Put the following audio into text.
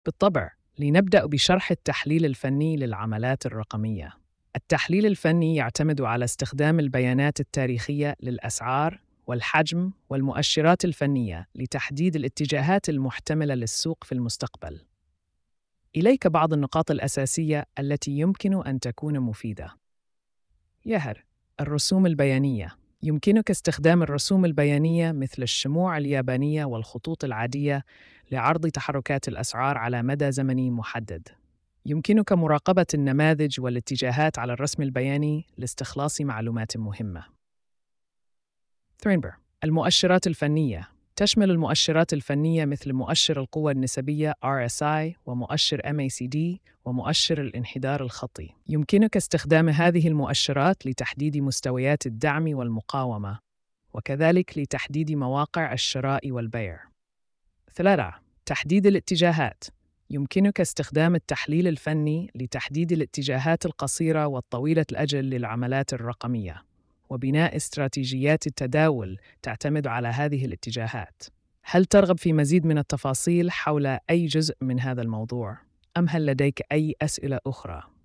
بالطبع، لنبدأ بشرح التحليل الفني للعملات الرقمية. التحليل الفني يعتمد على استخدام البيانات التاريخية للأسعار والحجم والمؤشرات الفنية لتحديد الاتجاهات المحتملة للسوق في المستقبل. إليك بعض النقاط الأساسية التي يمكن أن تكون مفيدة. الرسوم البيانية. يمكنك استخدام الرسوم البيانية مثل الشموع اليابانية والخطوط العادية لعرض تحركات الأسعار على مدى زمني محدد. يمكنك مراقبة النماذج والاتجاهات على الرسم البياني لاستخلاص معلومات مهمة. 3. المؤشرات الفنية. تشمل المؤشرات الفنية مثل مؤشر القوة النسبية RSI ومؤشر MACD ومؤشر الانحدار الخطي. يمكنك استخدام هذه المؤشرات لتحديد مستويات الدعم والمقاومة، وكذلك لتحديد مواقع الشراء والبيع. 3. تحديد الاتجاهات. يمكنك استخدام التحليل الفني لتحديد الاتجاهات القصيرة والطويلة الأجل للعملات الرقمية، وبناء استراتيجيات التداول تعتمد على هذه الاتجاهات. هل ترغب في مزيد من التفاصيل حول أي جزء من هذا الموضوع؟ أم هل لديك أي أسئلة أخرى؟